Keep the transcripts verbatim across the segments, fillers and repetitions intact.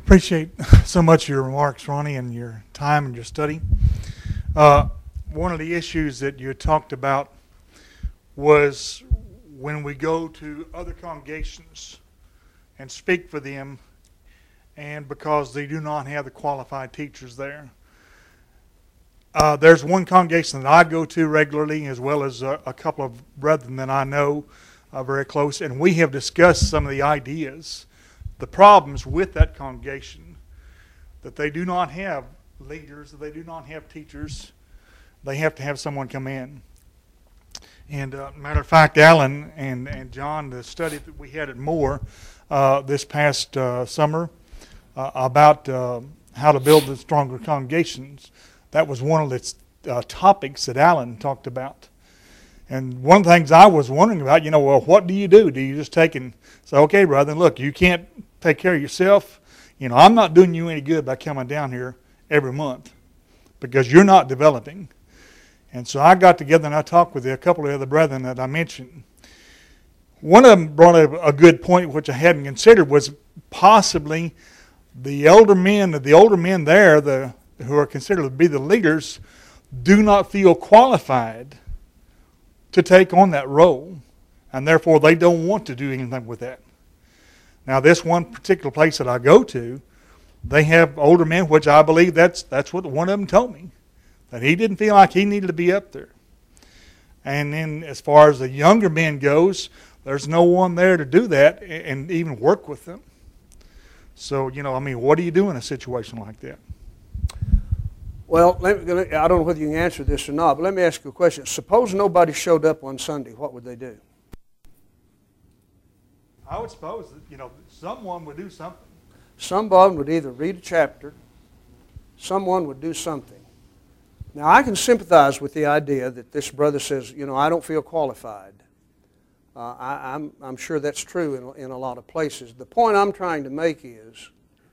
Appreciate so much your remarks, Ronnie, and your time and your study. Uh, one of the issues that you talked about was when we go to other congregations and speak for them, and because they do not have the qualified teachers there. Uh, there's one congregation that I go to regularly, as well as a, a couple of brethren that I know uh, very close, and we have discussed some of the ideas, the problems with that congregation, that they do not have leaders, that they do not have teachers. They have to have someone come in. And uh, matter of fact, Alan and, and John, the study that we had at Moore uh, this past uh, summer uh, about uh, how to build the stronger congregations, that was one of the uh, topics that Alan talked about. And one of the things I was wondering about, you know, well, what do you do? Do you just take and say, okay, brother, look, you can't take care of yourself. You know, I'm not doing you any good by coming down here every month because you're not developing. And so I got together and I talked with a couple of other brethren that I mentioned. One of them brought up a good point, which I hadn't considered, was possibly the elder men, the older men there, the who are considered to be the leaders, do not feel qualified to take on that role, and therefore they don't want to do anything with that. Now, this one particular place that I go to, they have older men, which I believe that's that's what one of them told me, that he didn't feel like he needed to be up there. And then as far as the younger men goes, there's no one there to do that and even work with them. So, you know, I mean, what do you do in a situation like that? Well, let me, I don't know whether you can answer this or not, but let me ask you a question. Suppose nobody showed up on Sunday, what would they do? I would suppose that, you know, someone would do something. Someone would either read a chapter, someone would do something. Now, I can sympathize with the idea that this brother says, you know, I don't feel qualified. Uh, I, I'm, I'm sure that's true in, in a lot of places. The point I'm trying to make is,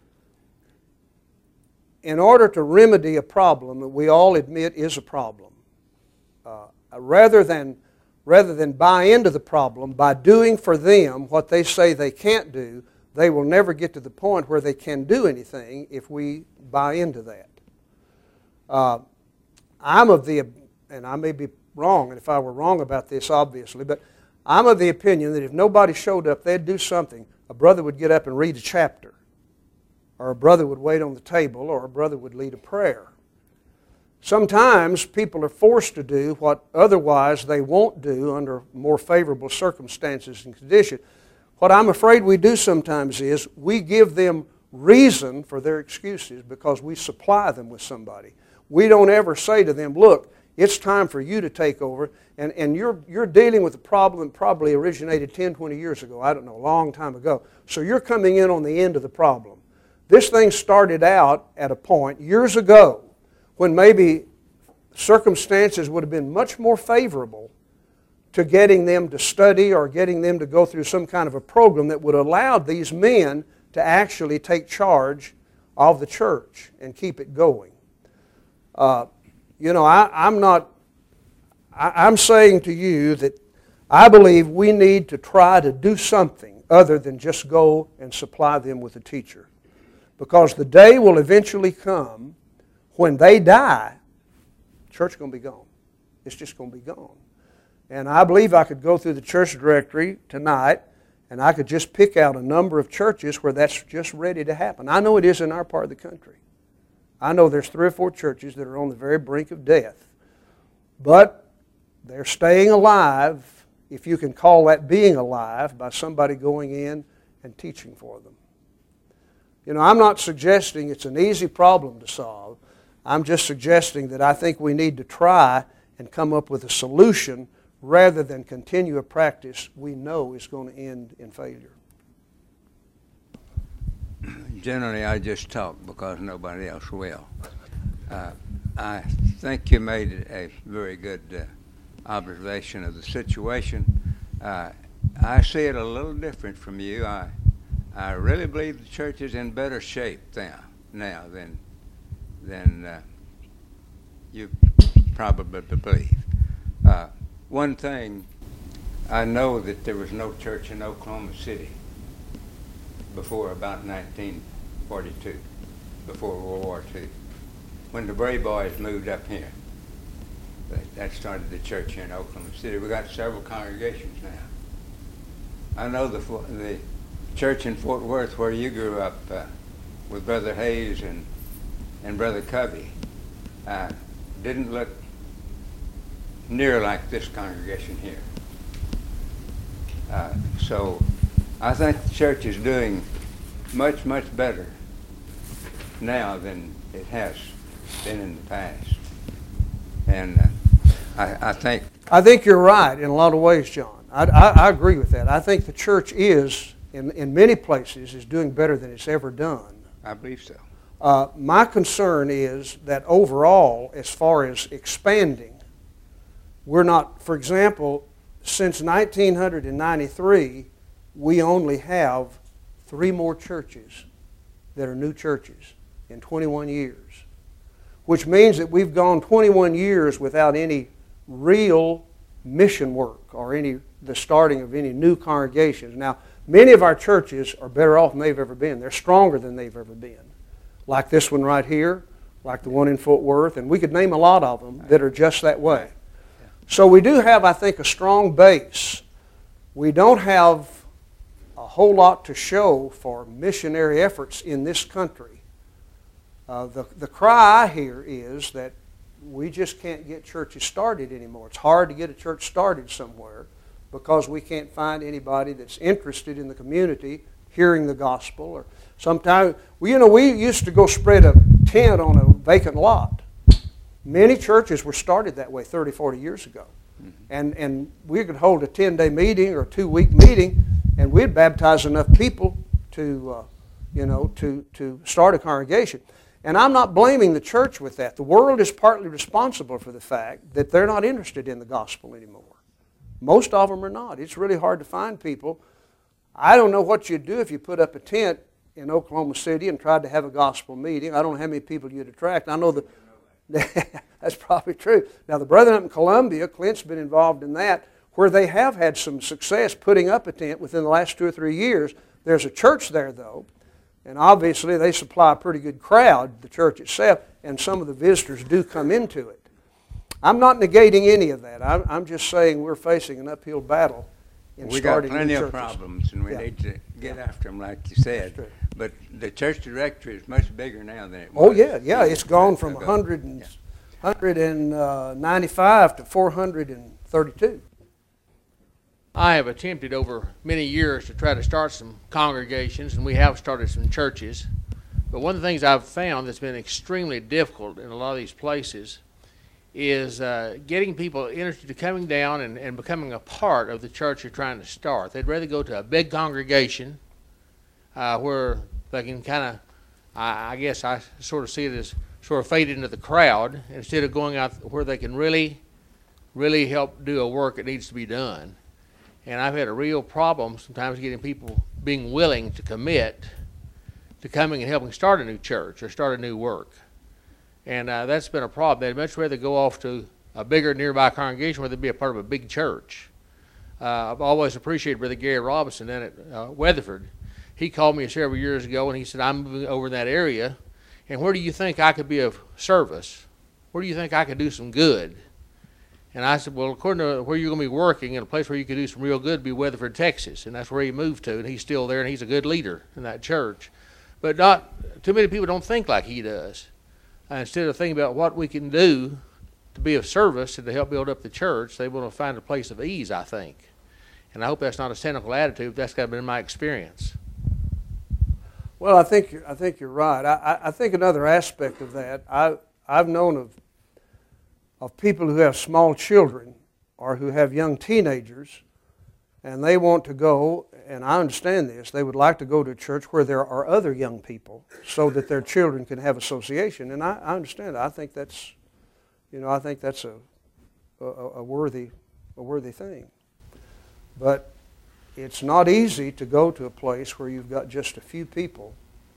in order to remedy a problem that we all admit is a problem, uh, rather than, rather than buy into the problem by doing for them what they say they can't do, they will never get to the point where they can do anything if we buy into that. Uh, I'm of the, and I may be wrong, and if I were wrong about this, obviously, but I'm of the opinion that if nobody showed up, they'd do something. A brother would get up and read a chapter, or a brother would wait on the table, or a brother would lead a prayer. Sometimes people are forced to do what otherwise they won't do under more favorable circumstances and conditions. What I'm afraid we do sometimes is we give them reason for their excuses because we supply them with somebody. We don't ever say to them, look, it's time for you to take over, and, and you're, you're dealing with a problem that probably originated ten, twenty years ago, I don't know, a long time ago. So you're coming in on the end of the problem. This thing started out at a point years ago when maybe circumstances would have been much more favorable to getting them to study or getting them to go through some kind of a program that would allow these men to actually take charge of the church and keep it going. Uh, you know, I, I'm not, I, I'm saying to you that I believe we need to try to do something other than just go and supply them with a teacher. Because the day will eventually come when they die, the church is going to be gone. It's just going to be gone. And I believe I could go through the church directory tonight and I could just pick out a number of churches where that's just ready to happen. I know it is in our part of the country. I know there's three or four churches that are on the very brink of death. But they're staying alive, if you can call that being alive, by somebody going in and teaching for them. You know, I'm not suggesting it's an easy problem to solve. I'm just suggesting that I think we need to try and come up with a solution rather than continue a practice we know is going to end in failure. Generally, I just talk because nobody else will. Uh, I think you made a very good uh, observation of the situation. Uh, I see it a little different from you. I I really believe the church is in better shape now, now than than uh, you probably believe. Uh, one thing, I know that there was no church in Oklahoma City before about nineteen forty-two, before World War Two, when the Bray Boys moved up here. That started the church here in Oklahoma City. We got several congregations now. I know the the church in Fort Worth where you grew up uh, with Brother Hayes and and Brother Covey uh, didn't look near like this congregation here. Uh, so I think the church is doing much, much better now than it has been in the past. And uh, I, I think... I think you're right in a lot of ways, John. I, I, I agree with that. I think the church is, in, in many places, is doing better than it's ever done. I believe so. Uh, my concern is that overall, as far as expanding, we're not, for example, since nineteen ninety-three, we only have three more churches that are new churches in twenty-one years, which means that we've gone twenty-one years without any real mission work or any the starting of any new congregations. Now, many of our churches are better off than they've ever been. They're stronger than they've ever been, like this one right here, like the one in Fort Worth, and we could name a lot of them that are just that way. So we do have, I think, a strong base. We don't have a whole lot to show for missionary efforts in this country. Uh, the, the cry I hear is that we just can't get churches started anymore. It's hard to get a church started somewhere because we can't find anybody that's interested in the community hearing the gospel. Or sometimes, well, you know, we used to go spread a tent on a vacant lot. Many churches were started that way thirty, forty years ago. Mm-hmm. And, and we could hold a ten-day meeting or a two-week meeting, and we'd baptize enough people to, uh, you know, to, to start a congregation. And I'm not blaming the church with that. The world is partly responsible for the fact that they're not interested in the gospel anymore. Most of them are not. It's really hard to find people. I don't know what you'd do if you put up a tent in Oklahoma City and tried to have a gospel meeting. I don't know how many people you'd attract. I know that that's probably true. Now, the brethren up in Columbia, Clint's been involved in that, where they have had some success putting up a tent within the last two or three years. There's a church there, though, and obviously they supply a pretty good crowd, the church itself, and some of the visitors do come into it. I'm not negating any of that. I'm, I'm just saying we're facing an uphill battle in we starting new churches. We got plenty of problems, and we yeah. need to get yeah. after them, like you said. But the church directory is much bigger now than it was. Oh, yeah, yeah. It's gone from one hundred and, yeah. one ninety-five to four hundred thirty-two. I have attempted over many years to try to start some congregations, and we have started some churches. But one of the things I've found that's been extremely difficult in a lot of these places is uh, getting people interested in coming down and, and becoming a part of the church you're trying to start. They'd rather go to a big congregation uh, where they can kind of, I, I guess I sort of see it as sort of fade into the crowd instead of going out where they can really, really help do a work that needs to be done. And I've had a real problem sometimes getting people being willing to commit to coming and helping start a new church or start a new work. And uh, that's been a problem. They'd much rather go off to a bigger nearby congregation where they'd be a part of a big church. Uh, I've always appreciated Brother Gary Robinson then at uh, Weatherford. He called me several years ago and he said, I'm moving over in that area, and where do you think I could be of service? Where do you think I could do some good? And I said, well, according to where you're going to be working, in a place where you could do some real good would be Weatherford, Texas. And that's where he moved to, and he's still there, and he's a good leader in that church. But not too many people don't think like he does. Uh, instead of thinking about what we can do to be of service and to help build up the church, they want to find a place of ease, I think. And I hope that's not a cynical attitude, but that's kind of been my experience. Well, I think I think you're right. I, I think another aspect of that, I I've known of of people who have small children or who have young teenagers, and they want to go, and I understand this, they would like to go to a church where there are other young people so that their children can have association. And I, I understand that. I think that's, you know, I think that's a, a, a worthy a worthy thing. But it's not easy to go to a place where you've got just a few people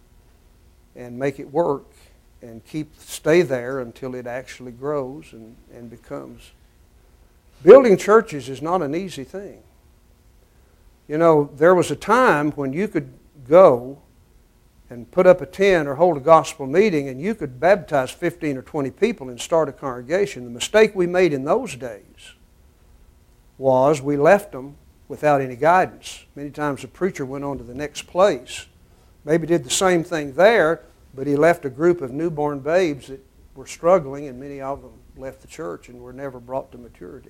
and make it work and keep stay there until it actually grows and, and becomes. Building churches is not an easy thing. You know, there was a time when you could go and put up a tent or hold a gospel meeting, and you could baptize fifteen or twenty people and start a congregation. The mistake we made in those days was we left them without any guidance. Many times the preacher went on to the next place, maybe did the same thing there, but he left a group of newborn babes that were struggling, and many of them left the church and were never brought to maturity.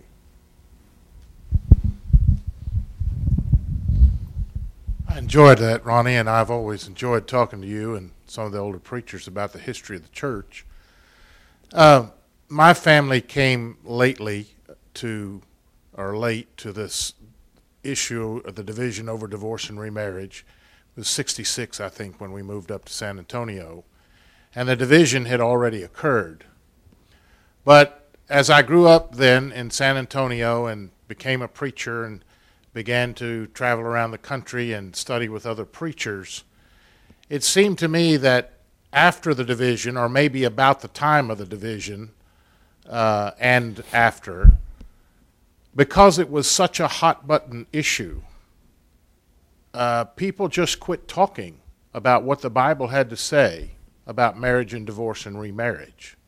I enjoyed that, Ronnie, and I've always enjoyed talking to you and some of the older preachers about the history of the church. Uh, my family came lately to, or late to this issue of the division over divorce and remarriage. It was sixty-six, I think, when we moved up to San Antonio, and the division had already occurred. But as I grew up then in San Antonio and became a preacher and began to travel around the country and study with other preachers, it seemed to me that after the division, or maybe about the time of the division uh, and after, because it was such a hot-button issue, uh, people just quit talking about what the Bible had to say about marriage and divorce and remarriage.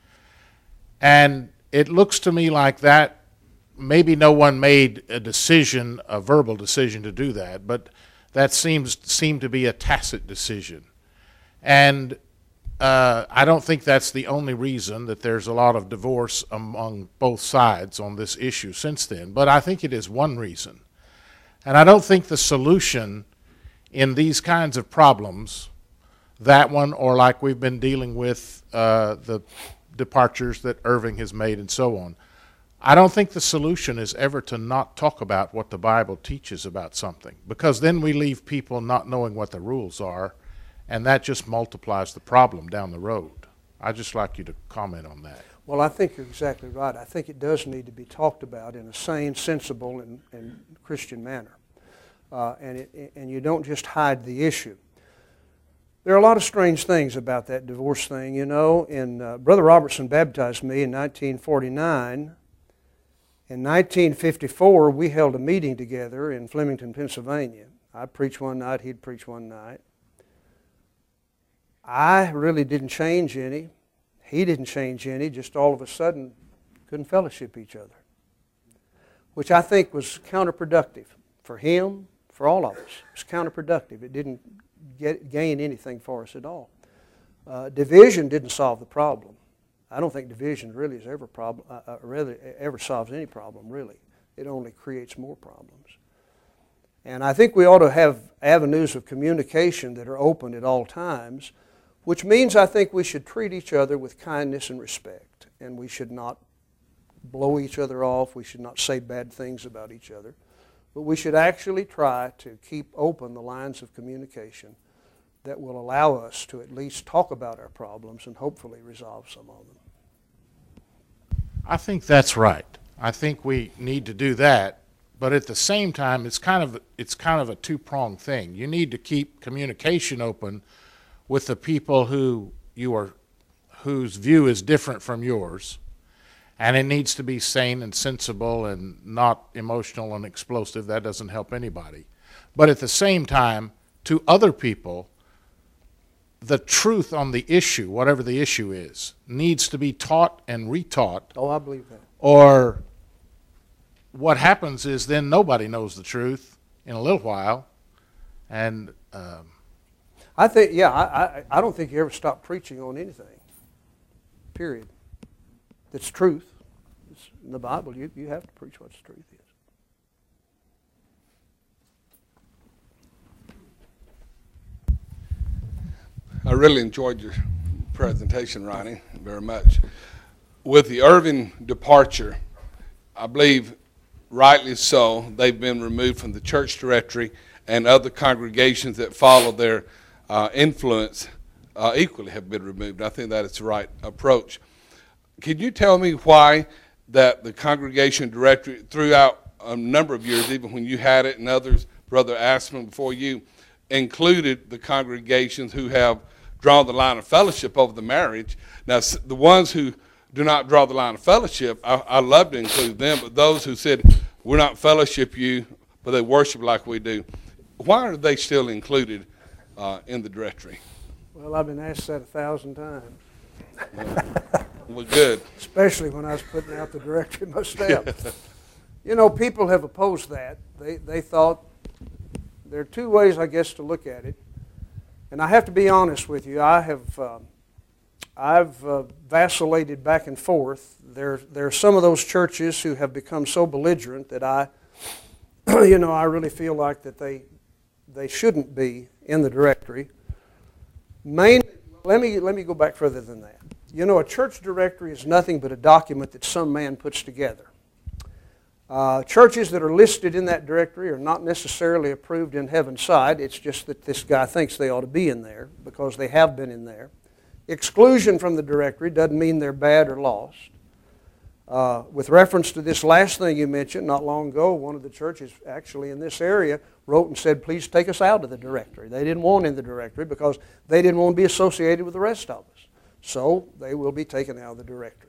And it looks to me like that, maybe no one made a decision, a verbal decision to do that, but that seems seemed to be a tacit decision. And uh, I don't think that's the only reason that there's a lot of divorce among both sides on this issue since then, but I think it is one reason. And I don't think the solution in these kinds of problems, that one or like we've been dealing with uh, the departures that Irving has made and so on, I don't think the solution is ever to not talk about what the Bible teaches about something, because then we leave people not knowing what the rules are, and that just multiplies the problem down the road. I'd just like you to comment on that. Well, I think you're exactly right. I think it does need to be talked about in a sane, sensible, and, and Christian manner. Uh, and, it, and you don't just hide the issue. There are a lot of strange things about that divorce thing. You know, in, uh, Brother Robertson baptized me in nineteen forty-nine. In nineteen fifty-four, we held a meeting together in Flemington, Pennsylvania. I'd preach one night, he'd preach one night. I really didn't change any. He didn't change any. Just all of a sudden, couldn't fellowship each other, which I think was counterproductive for him, for all of us. It was counterproductive. It didn't get, gain anything for us at all. Uh, division didn't solve the problem. I don't think division really is ever problem, uh, uh, really ever solves any problem, really. It only creates more problems. And I think we ought to have avenues of communication that are open at all times, which means I think we should treat each other with kindness and respect, and we should not blow each other off. We should not say bad things about each other, but we should actually try to keep open the lines of communication that will allow us to at least talk about our problems and hopefully resolve some of them. I think that's right. I think we need to do that, but at the same time, it's kind of it's kind of a two-pronged thing. You need to keep communication open with the people who you are, whose view is different from yours, and it needs to be sane and sensible and not emotional and explosive. That doesn't help anybody. But at the same time, to other people, the truth on the issue, whatever the issue is, needs to be taught and retaught. Oh, I believe that. Or what happens is then nobody knows the truth in a little while. And um, I think, yeah, I, I, I don't think you ever stop preaching on anything, period. That's truth. It's in the Bible, you, you have to preach what the truth is. I really enjoyed your presentation, Ronnie, very much. With the Irving departure, I believe rightly so, they've been removed from the church directory, and other congregations that follow their uh, influence uh, equally have been removed. I think that is the right approach. Can you tell me why that the congregation directory throughout a number of years, even when you had it and others, Brother Asman before you, included the congregations who have drawn the line of fellowship over the marriage? Now, the ones who do not draw the line of fellowship, I, I love to include them, but those who said, we're not fellowship you, but they worship like we do, why are they still included uh, in the directory? Well, I've been asked that a thousand times, Well, good. especially when I was putting out the directory myself. You know, people have opposed that. They, they thought there are two ways, I guess, to look at it. And I have to be honest with you. I have, uh, I've uh, vacillated back and forth. There, there are some of those churches who have become so belligerent that I, you know, I really feel like that they, they shouldn't be in the directory. Main, let me, let me go back further than that. You know, a church directory is nothing but a document that some man puts together. Uh, churches that are listed in that directory are not necessarily approved in heaven's sight. It's just that this guy thinks they ought to be in there because they have been in there. Exclusion from the directory doesn't mean they're bad or lost. Uh, with reference to this last thing you mentioned, not long ago, one of the churches actually in this area wrote and said, please take us out of the directory. They didn't want in the directory because they didn't want to be associated with the rest of us. So they will be taken out of the directory.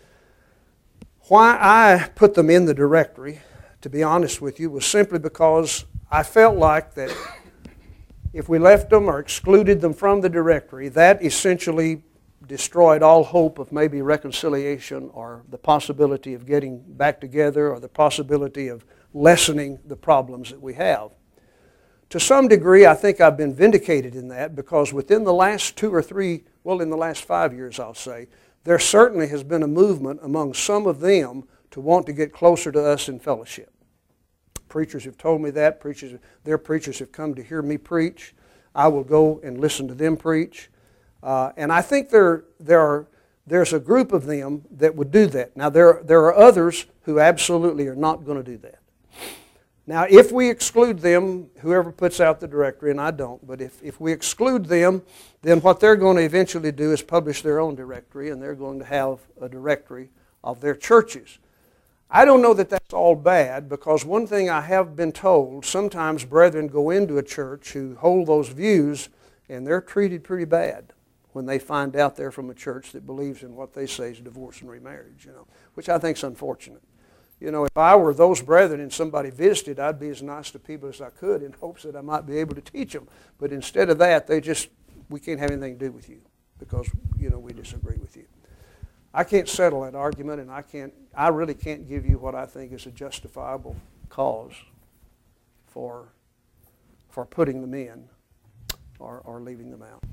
Why I put them in the directory, to be honest with you, was simply because I felt like that if we left them or excluded them from the directory, that essentially destroyed all hope of maybe reconciliation or the possibility of getting back together or the possibility of lessening the problems that we have. To some degree, I think I've been vindicated in that because within the last two or three, well, in the last five years, I'll say, there certainly has been a movement among some of them to want to get closer to us in fellowship. Preachers have told me that. Preachers, their preachers have come to hear me preach. I will go and listen to them preach. Uh, and I think there, there are, there's a group of them that would do that. Now, there, there are others who absolutely are not going to do that. Now, if we exclude them, whoever puts out the directory, and I don't, but if, if we exclude them, then what they're going to eventually do is publish their own directory, and they're going to have a directory of their churches. I don't know that that's all bad, because one thing I have been told, sometimes brethren go into a church who hold those views, and they're treated pretty bad when they find out they're from a church that believes in what they say is divorce and remarriage, you know, which I think is unfortunate. You know, if I were those brethren and somebody visited, I'd be as nice to people as I could in hopes that I might be able to teach them. But instead of that, they just, we can't have anything to do with you because, you know, we disagree with you. I can't settle that argument, and I can't, I really can't give you what I think is a justifiable cause for, for putting them in or, or leaving them out.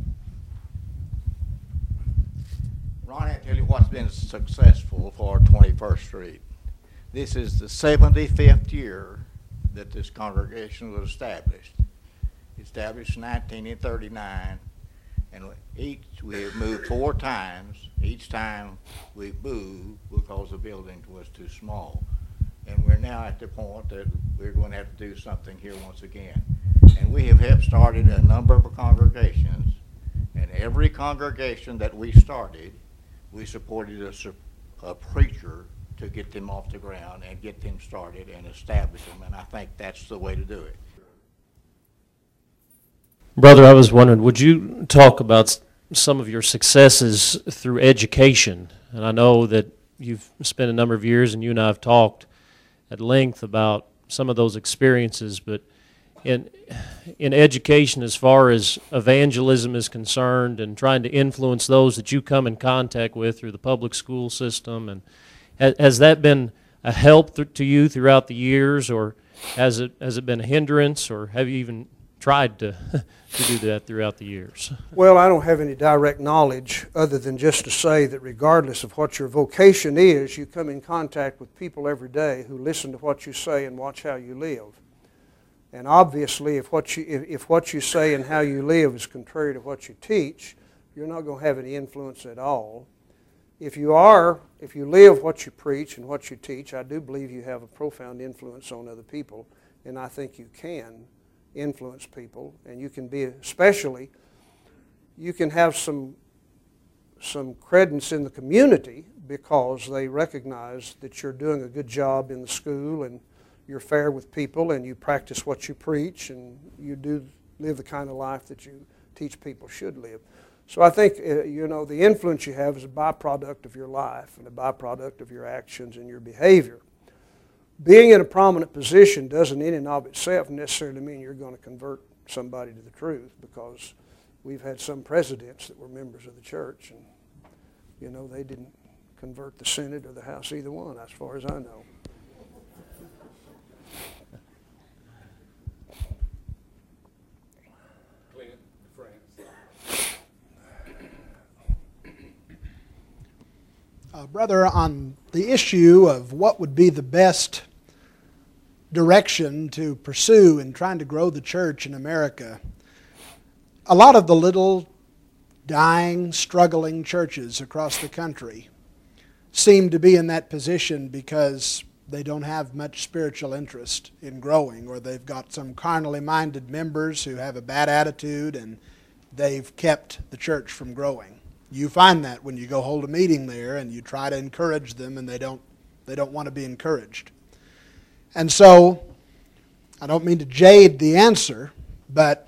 Ronnie, I'll tell you what's been successful for twenty-first Street. This is the seventy-fifth year that this congregation was established. Established in nineteen thirty-nine, and each we have moved four times. Each time we moved because the building was too small. And we're now at the point that we're going to have to do something here once again. And we have helped started a number of congregations, and every congregation that we started, we supported a, a preacher to get them off the ground and get them started and establish them, and I think that's the way to do it. Brother, I was wondering, would you talk about some of your successes through education? And I know that you've spent a number of years, and you and I have talked at length about some of those experiences, but in in education, as far as evangelism is concerned and trying to influence those that you come in contact with through the public school system, and has that been a help th- to you throughout the years, or has it has it been a hindrance, or have you even tried to to do that throughout the years? Well, I don't have any direct knowledge other than just to say that regardless of what your vocation is, you come in contact with people every day who listen to what you say and watch how you live. And obviously, if what you if, if what you say and how you live is contrary to what you teach, you're not going to have any influence at all. If you are, if you live what you preach and what you teach, I do believe you have a profound influence on other people, and I think you can influence people, and you can be, especially, you can have some some credence in the community because they recognize that you're doing a good job in the school and you're fair with people and you practice what you preach and you do live the kind of life that you teach people should live. So I think, uh, you know, the influence you have is a byproduct of your life and a byproduct of your actions and your behavior. Being in a prominent position doesn't in and of itself necessarily mean you're going to convert somebody to the truth, because we've had some presidents that were members of the church, and you know, they didn't convert the Senate or the House, either one, as far as I know. Uh, brother, on the issue of what would be the best direction to pursue in trying to grow the church in America, a lot of the little dying, struggling churches across the country seem to be in that position because they don't have much spiritual interest in growing, or they've got some carnally minded members who have a bad attitude and they've kept the church from growing. You find that when you go hold a meeting there and you try to encourage them, and they don't they don't want to be encouraged. And so, I don't mean to jade the answer, but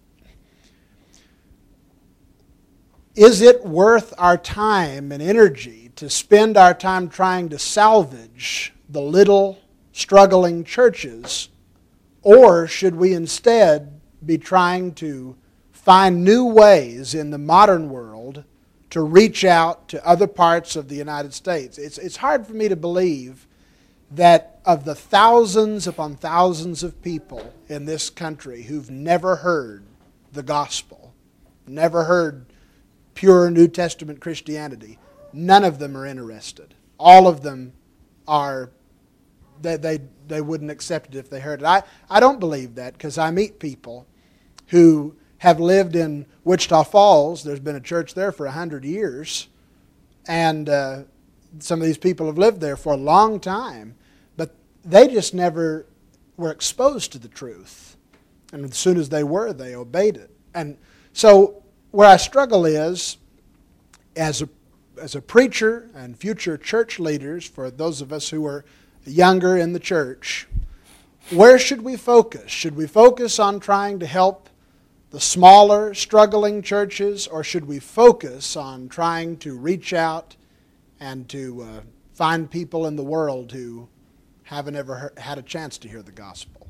is it worth our time and energy to spend our time trying to salvage the little struggling churches, or should we instead be trying to find new ways in the modern world to reach out to other parts of the United States? It's, it's hard for me to believe that of the thousands upon thousands of people in this country who've never heard the gospel, never heard pure New Testament Christianity, none of them are interested. All of them are, they, they, they wouldn't accept it if they heard it. I, I don't believe that, because I meet people who have lived in Wichita Falls. There's been a church there for a hundred years, and uh, some of these people have lived there for a long time, but they just never were exposed to the truth. And as soon as they were, they obeyed it. And so where I struggle is, as a, as a preacher and future church leaders, for those of us who are younger in the church, where should we focus? Should we focus on trying to help the smaller, struggling churches, or should we focus on trying to reach out and to uh, find people in the world who haven't ever heard, had a chance to hear the gospel?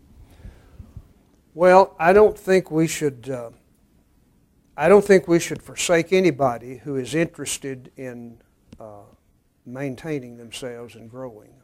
Well, I don't think we should. Uh, I don't think we should forsake anybody who is interested in uh, maintaining themselves and growing.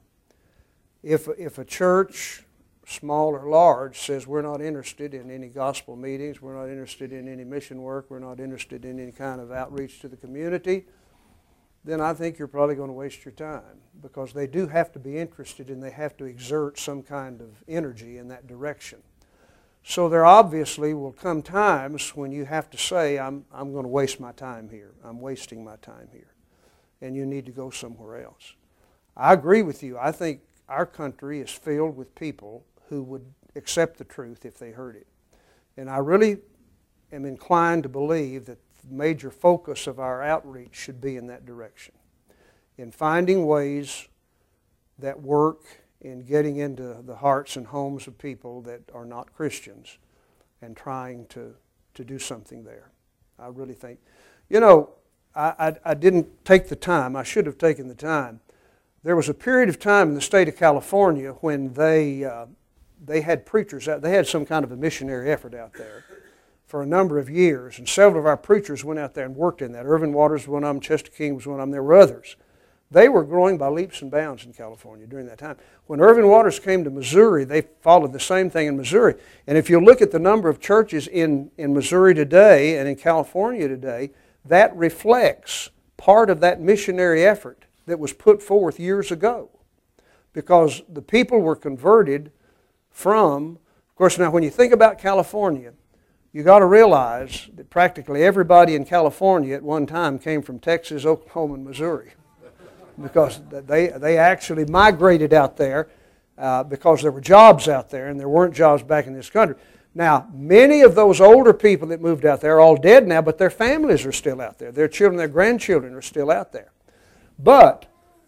If if a church, small or large, says we're not interested in any gospel meetings, we're not interested in any mission work, we're not interested in any kind of outreach to the community, then I think you're probably going to waste your time, because they do have to be interested and they have to exert some kind of energy in that direction. So there obviously will come times when you have to say, I'm, I'm going to waste my time here. I'm wasting my time here. And you need to go somewhere else. I agree with you. I think our country is filled with people who would accept the truth if they heard it. And I really am inclined to believe that the major focus of our outreach should be in that direction, in finding ways that work in getting into the hearts and homes of people that are not Christians and trying to, to do something there. I really think, you know, I, I, I didn't take the time. I should have taken the time. There was a period of time in the state of California when they uh, they had preachers out. They had some kind of a missionary effort out there for a number of years, and several of our preachers went out there and worked in that. Irvin Waters was one of them. Chester King was one of them. There were others. They were growing by leaps and bounds in California during that time. When Irvin Waters came to Missouri, they followed the same thing in Missouri. And if you look at the number of churches in, in Missouri today and in California today, that reflects part of that missionary effort that was put forth years ago. Because the people were converted from, of course, now when you think about California, you got to realize that practically everybody in California at one time came from Texas, Oklahoma, and Missouri. Because they, they actually migrated out there uh, because there were jobs out there, and there weren't jobs back in this country. Now, many of those older people that moved out there are all dead now, but their families are still out there. Their children, their grandchildren are still out there. But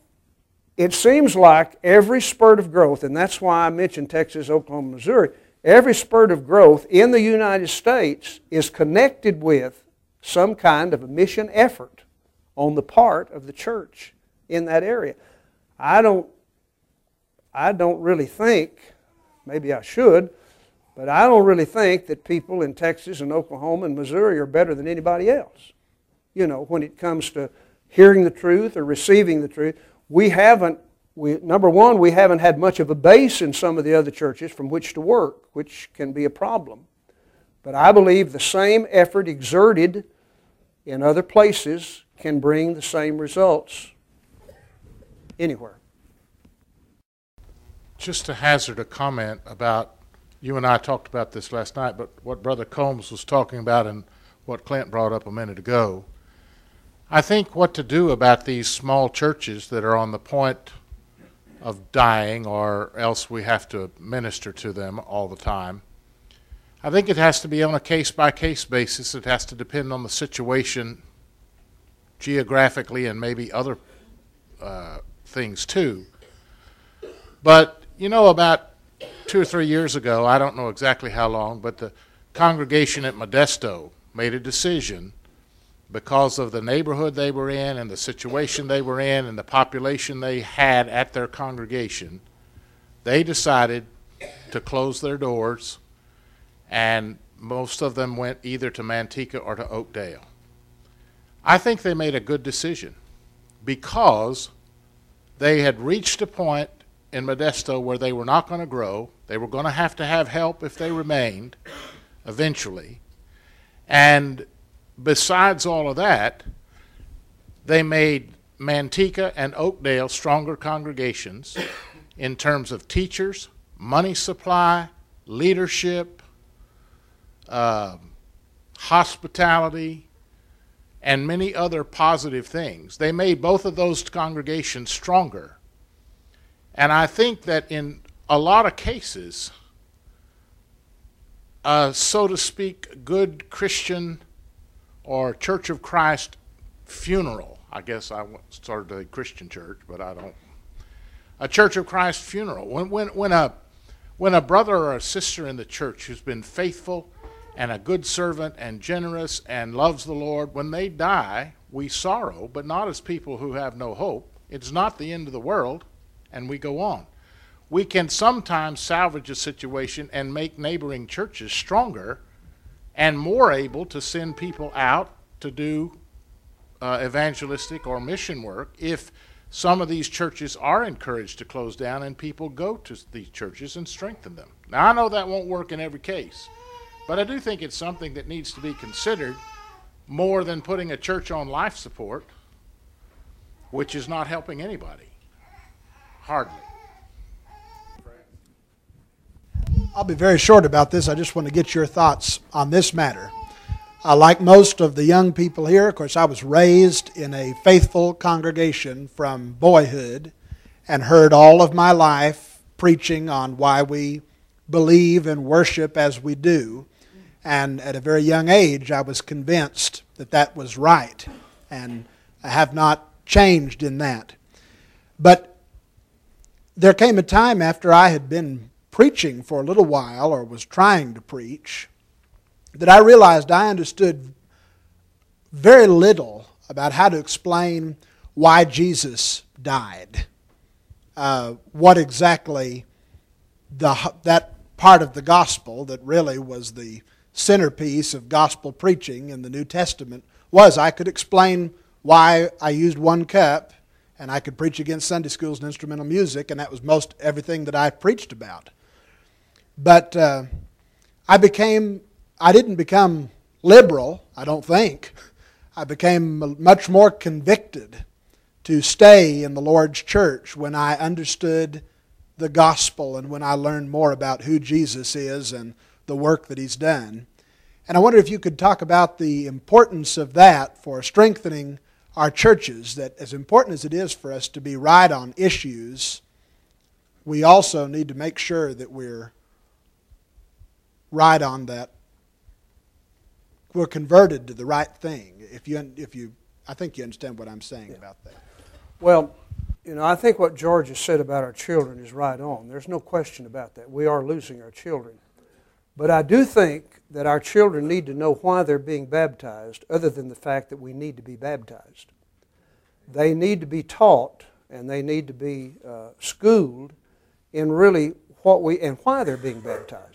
it seems like every spurt of growth, and that's why I mentioned Texas, Oklahoma, Missouri, every spurt of growth in the United States is connected with some kind of a mission effort on the part of the church in that area. I don't, I don't really think, maybe I should, but But I don't really think that people in Texas and Oklahoma and Missouri are better than anybody else. You know, when it comes to hearing the truth or receiving the truth. We haven't, we, number one, we haven't had much of a base in some of the other churches from which to work, which can be a problem. But I believe the same effort exerted in other places can bring the same results anywhere. Just to hazard a comment about, you and I talked about this last night, but what Brother Combs was talking about and what Clint brought up a minute ago, I think what to do about these small churches that are on the point of dying, or else we have to minister to them all the time, I think it has to be on a case-by-case basis. It has to depend on the situation geographically and maybe other uh, things too. But, you know, about two or three years ago, I don't know exactly how long, but the congregation at Modesto made a decision because of the neighborhood they were in and the situation they were in and the population they had at their congregation. They decided to close their doors, and most of them went either to Manteca or to Oakdale. I think they made a good decision because they had reached a point in Modesto where they were not going to grow. They were going to have to have help if they remained eventually. And besides all of that, they made Manteca and Oakdale stronger congregations in terms of teachers, money supply, leadership, uh, hospitality, and many other positive things. They made both of those congregations stronger. And I think that in a lot of cases, uh, so to speak, good Christian or Church of Christ funeral, I guess I started a Christian church, but I don't, a Church of Christ funeral. When, when, when, a, when a brother or a sister in the church who's been faithful and a good servant and generous and loves the Lord, when they die, we sorrow, but not as people who have no hope. It's not the end of the world, and we go on. We can sometimes salvage a situation and make neighboring churches stronger and more able to send people out to do uh, evangelistic or mission work if some of these churches are encouraged to close down and people go to these churches and strengthen them. Now, I know that won't work in every case, but I do think it's something that needs to be considered more than putting a church on life support, which is not helping anybody. Hardly. I'll be very short about this. I just want to get your thoughts on this matter. Uh, like most of the young people here, of course, I was raised in a faithful congregation from boyhood and heard all of my life preaching on why we believe and worship as we do. And at a very young age, I was convinced that that was right. And I have not changed in that. But there came a time after I had been preaching for a little while, or was trying to preach, that I realized I understood very little about how to explain why Jesus died. Uh, what exactly the that part of the gospel that really was the centerpiece of gospel preaching in the New Testament was. I could explain why I used one cup, and I could preach against Sunday schools and instrumental music, and that was most everything that I preached about. But uh, I became, I didn't become liberal, I don't think. I became much more convicted to stay in the Lord's church when I understood the gospel and when I learned more about who Jesus is and the work that He's done. And I wonder if you could talk about the importance of that for strengthening our churches, that as important as it is for us to be right on issues, we also need to make sure that we're right on that. We're converted to the right thing. If you, if you, I think you understand what I'm saying yeah. about that. Well, you know, I think what George has said about our children is right on. There's no question about that. We are losing our children. But I do think that our children need to know why they're being baptized, other than the fact that we need to be baptized. They need to be taught, and they need to be uh, schooled in really what we and why they're being baptized.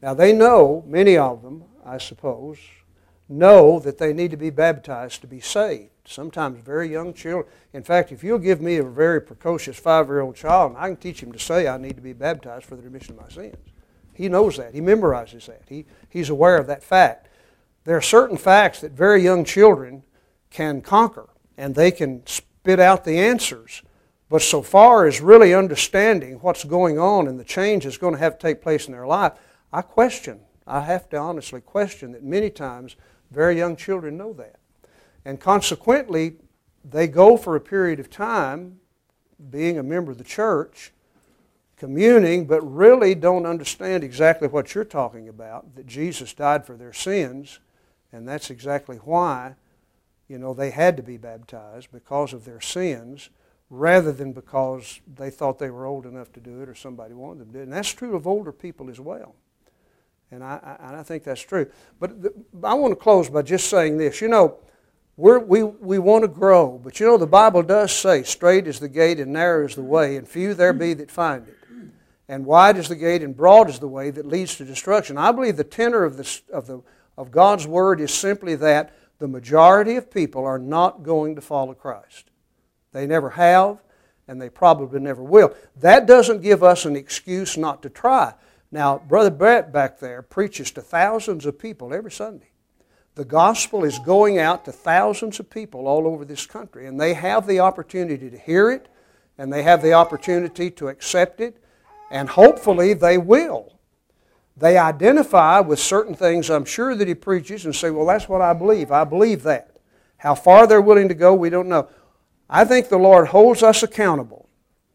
Now they know, many of them, I suppose, know that they need to be baptized to be saved. Sometimes very young children. In fact, if you'll give me a very precocious five-year-old child, I can teach him to say, I need to be baptized for the remission of my sins. He knows that. He memorizes that. He, he's aware of that fact. There are certain facts that very young children can conquer, and they can spit out the answers. But so far as really understanding what's going on and the change that's going to have to take place in their life, I question, I have to honestly question that many times very young children know that. And consequently, they go for a period of time being a member of the church, communing, but really don't understand exactly what you're talking about, that Jesus died for their sins, and that's exactly why, you know, they had to be baptized, because of their sins, rather than because they thought they were old enough to do it or somebody wanted them to do it. And that's true of older people as well. And I, I, I think that's true. But the, I want to close by just saying this. You know, we're, we, we want to grow, but you know, the Bible does say, straight is the gate and narrow is the way, and few there be that find it. And wide is the gate and broad is the way that leads to destruction. I believe the tenor of, the, of, the, of God's Word is simply that the majority of people are not going to follow Christ. They never have, and they probably never will. That doesn't give us an excuse not to try. Now, Brother Brett back there preaches to thousands of people every Sunday. The gospel is going out to thousands of people all over this country, and they have the opportunity to hear it, and they have the opportunity to accept it, and hopefully they will. They identify with certain things, I'm sure, that he preaches and say, well, that's what I believe. I believe that. How far they're willing to go, we don't know. I think the Lord holds us accountable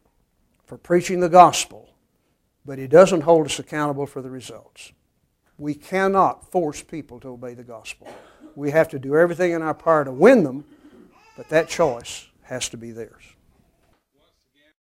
for preaching the gospel, but He doesn't hold us accountable for the results. We cannot force people to obey the gospel. We have to do everything in our power to win them, but that choice has to be theirs.